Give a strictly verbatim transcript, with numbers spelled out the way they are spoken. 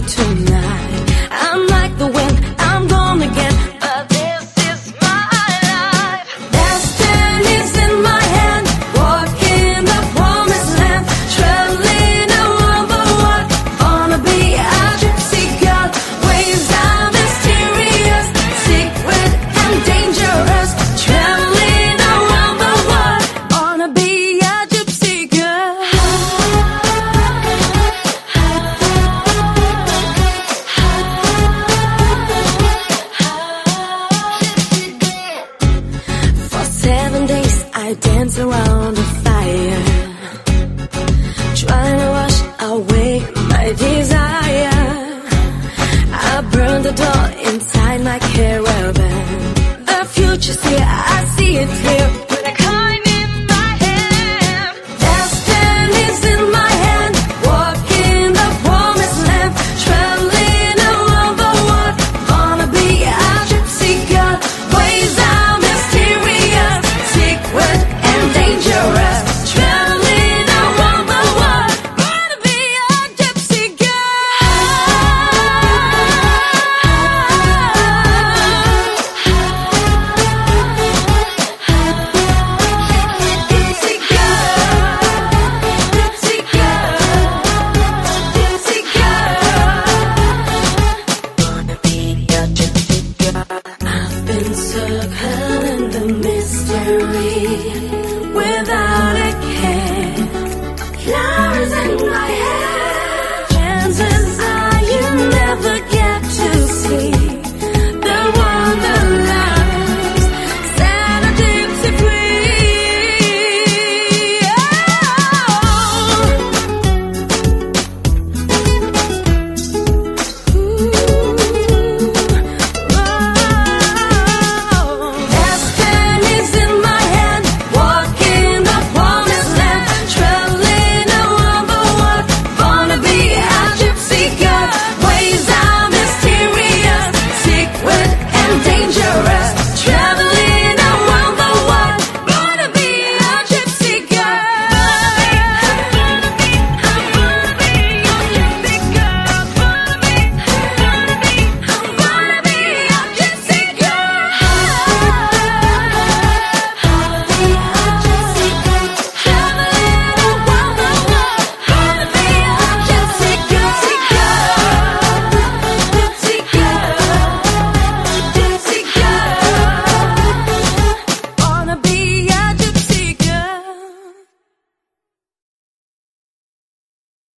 tonight. I'm like the wind, I'm gone again, but this is my life. Destiny's in my hand, walking the promised land, traveling around the world. Wanna be a gypsy girl, ways are mysterious, secret and dangerous, traveling around the world. Wanna be a gypsy girl. For seven days I dance around the fire, trying to wash away my desire. I burn the door inside my caravan. The future's here, I see it clear with a coin in my hand. Destiny's in my hand, walking the promised land, traveling around the world. Wanna be a gypsy girl, ways are mysterious, secret and dangerous, traveling around the world. Wanna be a gypsy girl. Gypsy girl, gypsy girl, gypsy girl. Wanna be a gypsy girl. I've been circling the mystery without a care. Flowers in my hair.